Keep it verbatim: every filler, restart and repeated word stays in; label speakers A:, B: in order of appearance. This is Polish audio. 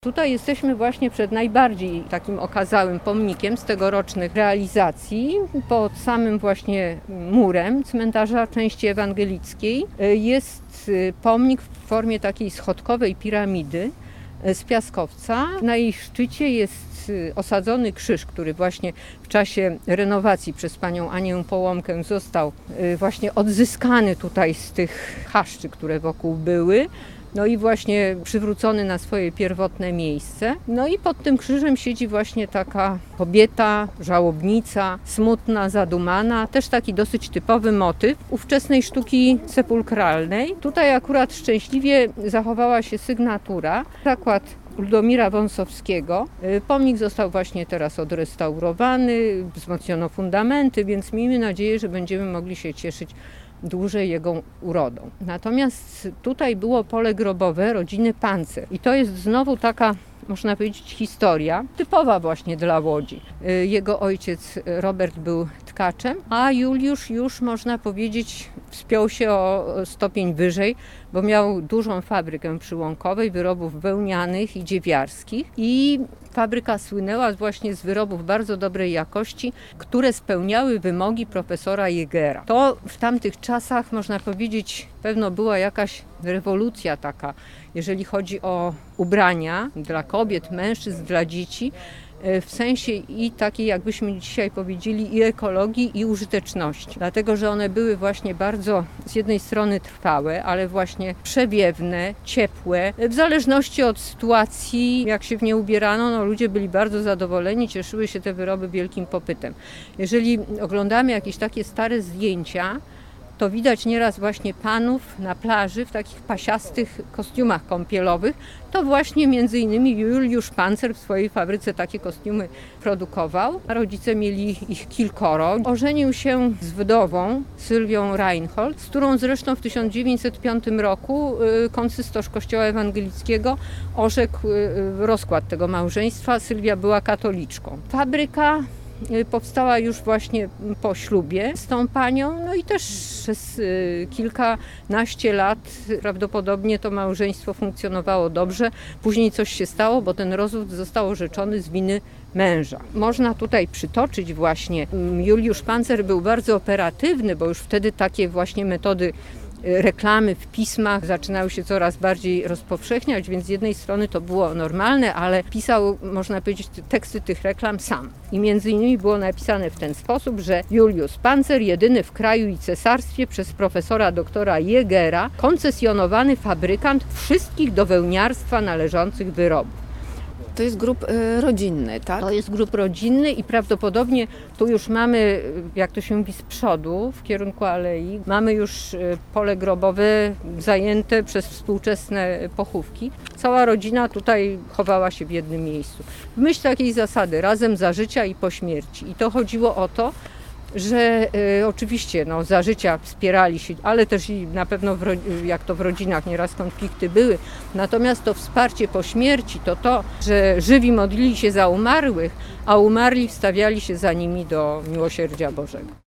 A: Tutaj jesteśmy właśnie przed najbardziej takim okazałym pomnikiem z tegorocznych realizacji. Pod samym właśnie murem cmentarza części ewangelickiej jest pomnik w formie takiej schodkowej piramidy z piaskowca. Na jej szczycie jest osadzony krzyż, który właśnie w czasie renowacji przez panią Anię Połomkę został właśnie odzyskany tutaj z tych chaszczy, które wokół były. No i właśnie przywrócony na swoje pierwotne miejsce. No i pod tym krzyżem siedzi właśnie taka kobieta, żałobnica, smutna, zadumana. Też taki dosyć typowy motyw ówczesnej sztuki sepulkralnej. Tutaj akurat szczęśliwie zachowała się sygnatura. Zakład Ludomira Wąsowskiego. Pomnik został właśnie teraz odrestaurowany, wzmocniono fundamenty, więc miejmy nadzieję, że będziemy mogli się cieszyć dłużej jego urodą. Natomiast tutaj było pole grobowe rodziny Pancer. I to jest znowu taka, można powiedzieć, historia typowa właśnie dla Łodzi. Jego ojciec Robert był tkaczem, a Juliusz już, można powiedzieć, wspiął się o stopień wyżej, bo miał dużą fabrykę przy Łąkowej, wyrobów wełnianych i dziewiarskich. I fabryka słynęła właśnie z wyrobów bardzo dobrej jakości, które spełniały wymogi profesora Jägera. To w tamtych czasach, można powiedzieć, pewno była jakaś rewolucja taka, jeżeli chodzi o ubrania dla kobiet, mężczyzn, dla dzieci, w sensie i takiej, jakbyśmy dzisiaj powiedzieli, i ekologii, i użyteczności. Dlatego, że one były właśnie bardzo z jednej strony trwałe, ale właśnie przewiewne, ciepłe. W zależności od sytuacji, jak się w nie ubierano, no ludzie byli bardzo zadowoleni, cieszyły się te wyroby wielkim popytem. Jeżeli oglądamy jakieś takie stare zdjęcia, to widać nieraz właśnie panów na plaży w takich pasiastych kostiumach kąpielowych. To właśnie między innymi Juliusz Pancer w swojej fabryce takie kostiumy produkował. Rodzice mieli ich kilkoro. Ożenił się z wdową Sylwią Reinhold, z którą zresztą w tysiąc dziewięćset piątym roku konsystorz Kościoła Ewangelickiego orzekł rozkład tego małżeństwa. Sylwia była katoliczką. Fabryka powstała już właśnie po ślubie z tą panią, no i też przez kilkanaście lat prawdopodobnie to małżeństwo funkcjonowało dobrze. Później coś się stało, bo ten rozwód został orzeczony z winy męża. Można tutaj przytoczyć właśnie, Juliusz Pancer był bardzo operatywny, bo już wtedy takie właśnie metody reklamy w pismach zaczynały się coraz bardziej rozpowszechniać, więc z jednej strony to było normalne, ale pisał, można powiedzieć, teksty tych reklam sam. I między innymi było napisane w ten sposób, że Juliusz Pancer, jedyny w kraju i cesarstwie przez profesora doktora Jägera koncesjonowany fabrykant wszystkich do wełniarstwa należących wyrobów.
B: To jest grób y, rodzinny, tak?
A: To jest grób rodzinny i prawdopodobnie tu już mamy, jak to się mówi, z przodu, w kierunku alei, mamy już pole grobowe zajęte przez współczesne pochówki. Cała rodzina tutaj chowała się w jednym miejscu. W myśl takiej zasady, razem za życia i po śmierci. I to chodziło o to, że y, oczywiście no, za życia wspierali się, ale też i na pewno w, jak to w rodzinach nieraz konflikty były. Natomiast to wsparcie po śmierci to to, że żywi modlili się za umarłych, a umarli wstawiali się za nimi do miłosierdzia Bożego.